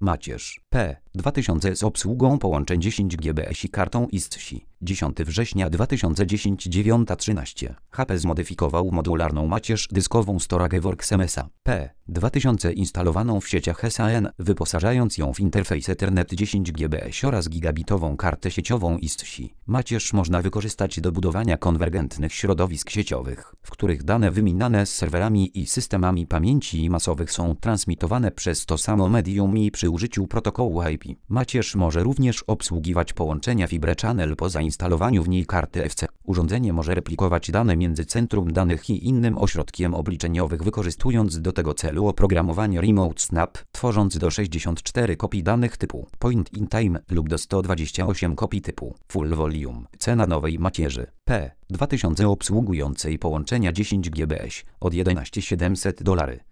Macierz P2000 z obsługą połączeń 10 GBS i kartą ISCSI. 10 września 2010 9:13 HP zmodyfikował modularną macierz dyskową StorageWorks MSA P2000 instalowaną w sieciach SAN, wyposażając ją w interfejs Ethernet 10 GBS oraz gigabitową kartę sieciową ISCSI. Macierz można wykorzystać do budowania konwergentnych środowisk sieciowych, w których dane wymieniane z serwerami i systemami pamięci masowych są transmitowane przez to samo medium i przy użyciu protokołu IP. Macierz może również obsługiwać połączenia Fibre Channel po zainstalowaniu w niej karty FC. Urządzenie może replikować dane między centrum danych i innym ośrodkiem obliczeniowym, wykorzystując do tego celu oprogramowanie Remote Snap, tworząc do 64 kopii danych typu Point in Time lub do 128 kopii typu Full Volume. Cena nowej macierzy P2000 obsługującej połączenia 10 GBS od $11 700.